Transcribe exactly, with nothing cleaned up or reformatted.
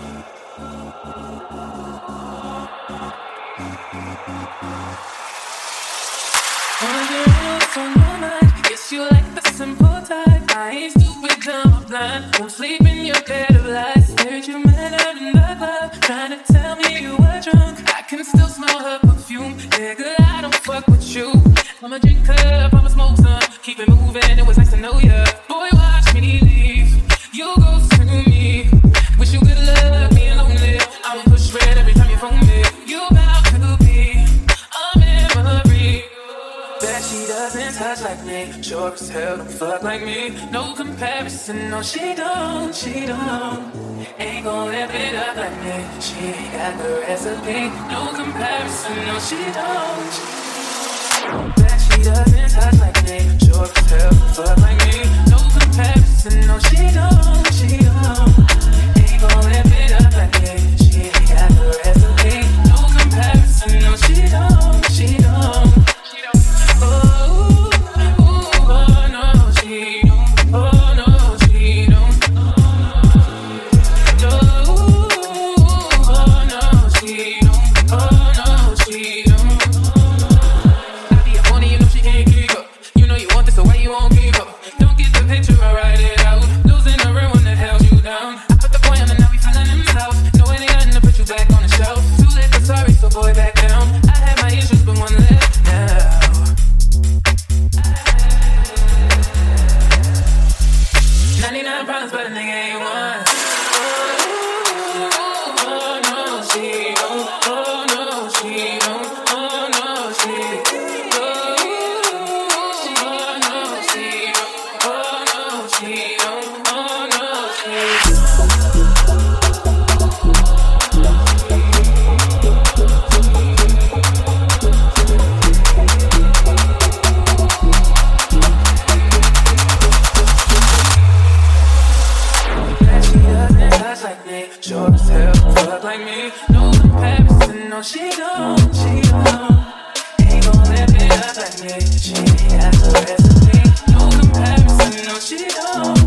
What's on your mind? Guess you like the simple type. I ain't stupid, dumb or blind. Don't sleep in your bed of lies. Heard you met her in the club, trying to tell me you were drunk. I can still smell her perfume. Nigga, I don't fuck with you. I'ma drink up, I'ma smoke some. Keep it moving, it was nice to know ya. Boy, watch me leave. You go to me. Wish you good luck, being lonely. I'ma push red every time you phone me. You bout to be a memory. Bet she doesn't touch like me. Sure as hell don't fuck like me. No comparison, no she don't, she don't. Ain't gon' live it up like me. She ain't got the recipe. No comparison, no she don't, she don't. Bet she doesn't touch like me. Sure as hell don't fuck like me. No comparison, no she don't, she don't. Ain't gon' live it up like me. She ain't got the recipe. No comparison, no she don't, she don't. Sure as hell, fuck like me. No comparison, no she don't, she don't. Ain't gon' live it up like me. She ain't got the recipe. No comparison, no she don't.